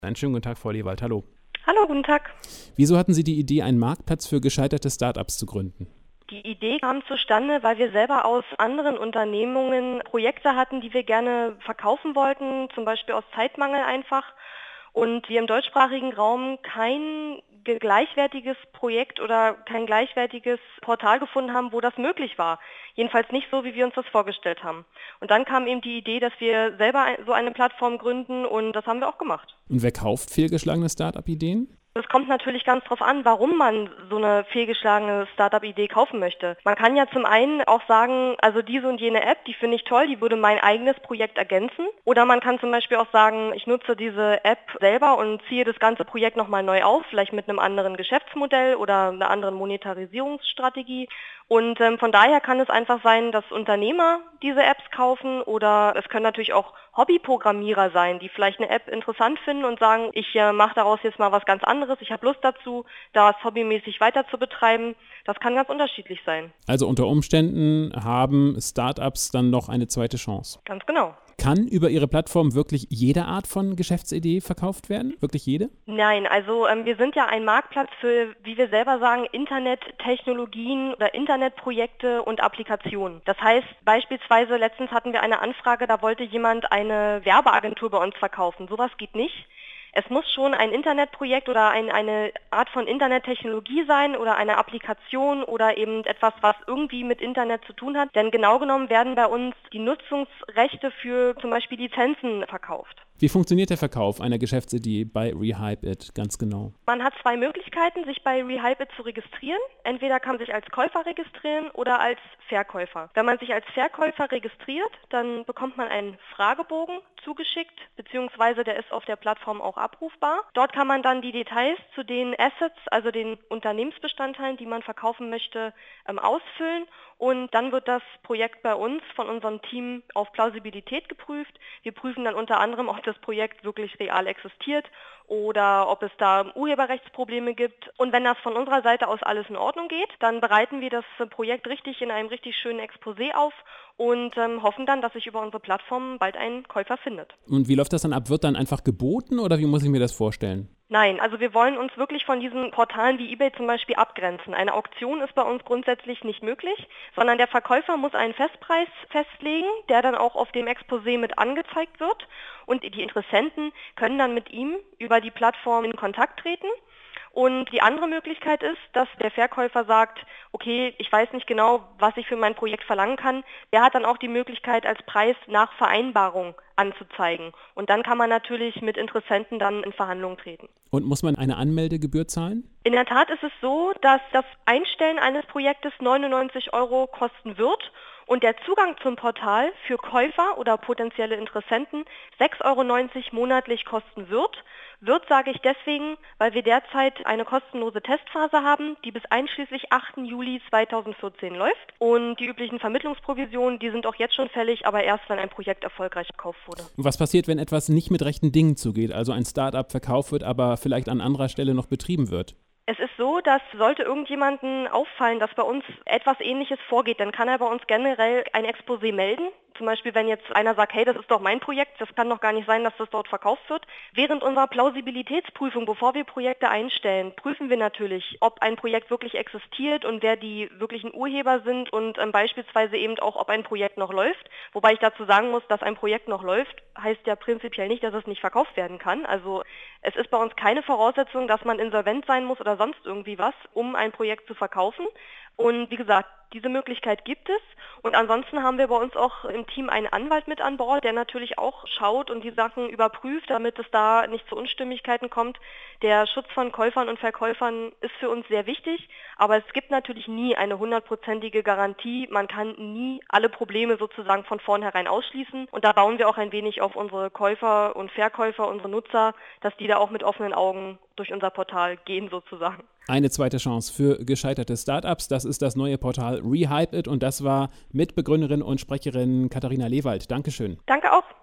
Einen schönen guten Tag, Frau Lewald. Hallo. Hallo, guten Tag. Wieso hatten Sie die Idee, einen Marktplatz für gescheiterte Startups zu gründen? Die Idee kam zustande, weil wir selber aus anderen Unternehmungen Projekte hatten, die wir gerne verkaufen wollten, zum Beispiel aus Zeitmangel einfach. Und wir im deutschsprachigen Raum kein gleichwertiges Projekt oder kein gleichwertiges Portal gefunden haben, wo das möglich war. Jedenfalls nicht so, wie wir uns das vorgestellt haben. Und dann kam eben die Idee, dass wir selber so eine Plattform gründen, und das haben wir auch gemacht. Und wer kauft fehlgeschlagene Startup-Ideen? Es kommt natürlich ganz drauf an, warum man so eine fehlgeschlagene Startup-Idee kaufen möchte. Man kann ja zum einen auch sagen, also diese und jene App, die finde ich toll, die würde mein eigenes Projekt ergänzen. Oder man kann zum Beispiel auch sagen, ich nutze diese App selber und ziehe das ganze Projekt nochmal neu auf, vielleicht mit einem anderen Geschäftsmodell oder einer anderen Monetarisierungsstrategie. Und von daher kann es einfach sein, dass Unternehmer diese Apps kaufen, oder es können natürlich auch Hobbyprogrammierer sein, die vielleicht eine App interessant finden und sagen, ich mache daraus jetzt mal was ganz anderes, ich habe Lust dazu, das hobbymäßig weiter zu betreiben. Das kann ganz unterschiedlich sein. Also unter Umständen haben Startups dann noch eine zweite Chance. Ganz genau. Kann über Ihre Plattform wirklich jede Art von Geschäftsidee verkauft werden? Wirklich jede? Nein, also wir sind ja ein Marktplatz für, wie wir selber sagen, Internettechnologien oder Internetprojekte und Applikationen. Das heißt, beispielsweise letztens hatten wir eine Anfrage, da wollte jemand eine Werbeagentur bei uns verkaufen. Sowas geht nicht. Es muss schon ein Internetprojekt oder eine Art von Internettechnologie sein oder eine Applikation oder eben etwas, was irgendwie mit Internet zu tun hat. Denn genau genommen werden bei uns die Nutzungsrechte für zum Beispiel Lizenzen verkauft. Wie funktioniert der Verkauf einer Geschäftsidee bei ReHypeIt ganz genau? Man hat zwei Möglichkeiten, sich bei ReHypeIt zu registrieren. Entweder kann man sich als Käufer registrieren oder als Verkäufer. Wenn man sich als Verkäufer registriert, dann bekommt man einen Fragebogen zugeschickt, beziehungsweise der ist auf der Plattform auch abrufbar. Dort kann man dann die Details zu den Assets, also den Unternehmensbestandteilen, die man verkaufen möchte, ausfüllen. Und dann wird das Projekt bei uns von unserem Team auf Plausibilität geprüft. Wir prüfen dann unter anderem, ob das Projekt wirklich real existiert oder ob es da Urheberrechtsprobleme gibt. Und wenn das von unserer Seite aus alles in Ordnung geht, dann bereiten wir das Projekt richtig in einem richtig schönen Exposé auf und hoffen dann, dass sich über unsere Plattform bald ein Käufer findet. Und wie läuft das dann ab? Wird dann einfach geboten oder wie muss ich mir das vorstellen? Nein, also wir wollen uns wirklich von diesen Portalen wie eBay zum Beispiel abgrenzen. Eine Auktion ist bei uns grundsätzlich nicht möglich, sondern der Verkäufer muss einen Festpreis festlegen, der dann auch auf dem Exposé mit angezeigt wird. Und die Interessenten können dann mit ihm über die Plattform in Kontakt treten. Und die andere Möglichkeit ist, dass der Verkäufer sagt, okay, ich weiß nicht genau, was ich für mein Projekt verlangen kann. Der hat dann auch die Möglichkeit, als Preis nach Vereinbarung anzuzeigen. Und dann kann man natürlich mit Interessenten dann in Verhandlungen treten. Und muss man eine Anmeldegebühr zahlen? In der Tat ist es so, dass das Einstellen eines Projektes 99 € kosten wird und der Zugang zum Portal für Käufer oder potenzielle Interessenten 6,90 € monatlich kosten wird. Wird sage ich deswegen, weil wir derzeit eine kostenlose Testphase haben, die bis einschließlich 8. Juli 2014 läuft. Und die üblichen Vermittlungsprovisionen, die sind auch jetzt schon fällig, aber erst, wenn ein Projekt erfolgreich verkauft wurde. Und was passiert, wenn etwas nicht mit rechten Dingen zugeht, also ein Startup verkauft wird, aber vielleicht an anderer Stelle noch betrieben wird? Es ist so, dass sollte irgendjemandem auffallen, dass bei uns etwas Ähnliches vorgeht, dann kann er bei uns generell ein Exposé melden. Zum Beispiel, wenn jetzt einer sagt, hey, das ist doch mein Projekt, das kann doch gar nicht sein, dass das dort verkauft wird. Während unserer Plausibilitätsprüfung, bevor wir Projekte einstellen, prüfen wir natürlich, ob ein Projekt wirklich existiert und wer die wirklichen Urheber sind und beispielsweise eben auch, ob ein Projekt noch läuft. Wobei ich dazu sagen muss, dass ein Projekt noch läuft, heißt ja prinzipiell nicht, dass es nicht verkauft werden kann. Also es ist bei uns keine Voraussetzung, dass man insolvent sein muss oder sonst irgendwie was, um ein Projekt zu verkaufen. Und wie gesagt, diese Möglichkeit gibt es. Und ansonsten haben wir bei uns auch im Team einen Anwalt mit an Bord, der natürlich auch schaut und die Sachen überprüft, damit es da nicht zu Unstimmigkeiten kommt. Der Schutz von Käufern und Verkäufern ist für uns sehr wichtig, aber es gibt natürlich nie eine 100%ige Garantie. Man kann nie alle Probleme sozusagen von vornherein ausschließen. Und da bauen wir auch ein wenig auf unsere Käufer und Verkäufer, unsere Nutzer, dass die da auch mit offenen Augen durch unser Portal gehen sozusagen. Eine zweite Chance für gescheiterte Startups, das ist das neue Portal ReHypeIt und das war Mitbegründerin und Sprecherin Katharina Lewald. Dankeschön. Danke auch.